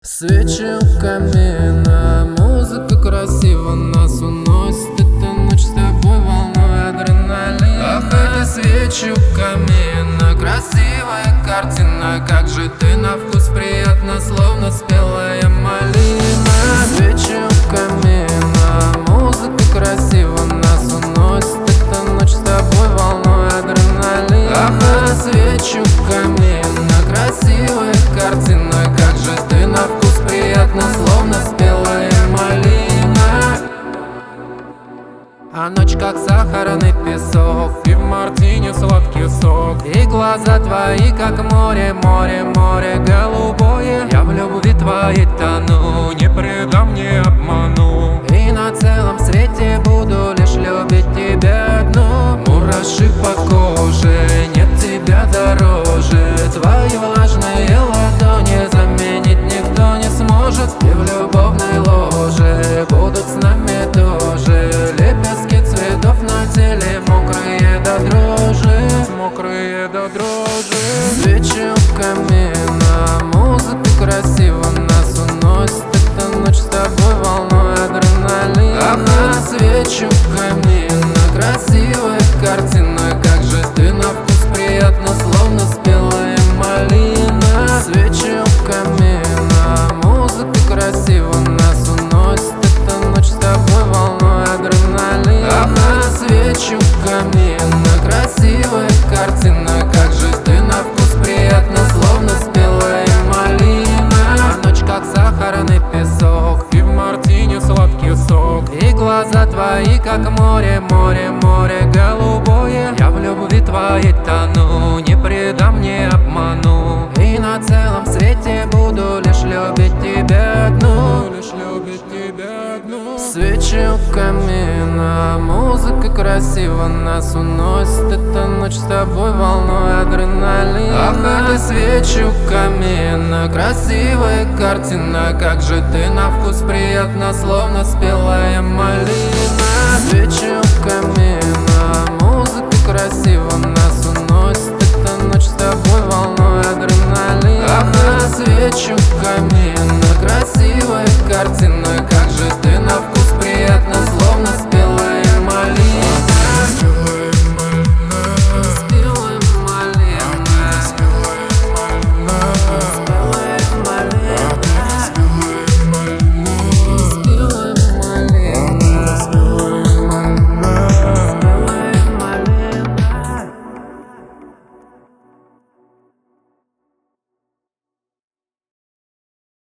Свечи у камина, музыка красиво нас уносит. Эта ночь с тобой волной адреналин. Ах, эти свечи у камина, красивая картина. Как же ты на вкус приятно, словно спелая малина. Свечи у камина, музыка красиво нас уносит. Эта ночь с тобой волной адреналин. Ах, свечи у камина, красивая картина. Как же ты на вкус приятно, словно спелая малина. А ночь как сахарный песок, и в мартине сладкий сок. И глаза твои как море, море, море голубое. Я в любви твоей тону, не предам, не обману. И на целом свете буду лишь любить тебя одну. Мураши по коже, нет тебя дороже. Твои влажные ладони заменить никто не сможет. И в любовной ложе будут с нами тоже. Лепестки цветов на теле, мокрые до дрожи, мокрые до дрожи. Свечи у камина, музыка красиво нас уносит. Эта ночь с тобой волной адреналин. Ага, свечи у камина, красивая картина. Как же ты на вкус приятно, словно спелая малина. Свечи у камина, музыка красиво нас уносит. Эта ночь с тобой волной адреналин. Ага, свечи у камина, красивая картина. Как же ты на вкус приятно, словно спелая малина. А ночь как сахарный песок, и в мартине сладкий сок. И глаза твои как море, море, море голубое. Я в любви твоей тону, не предам, не обману. И на целом свете буду лишь любить тебя одну, лишь любить тебя одну. Свечи у камина, музыка красиво нас уносит. Эта ночь с тобой волной адреналин. Ах, это свечи у камина, красивая картина. Как же ты на вкус приятно, словно спелая малина. Свечи у камина, музыка красиво нас уносит. Эта ночь с тобой волной адреналин. Ах, свечи у камина, красивая картина.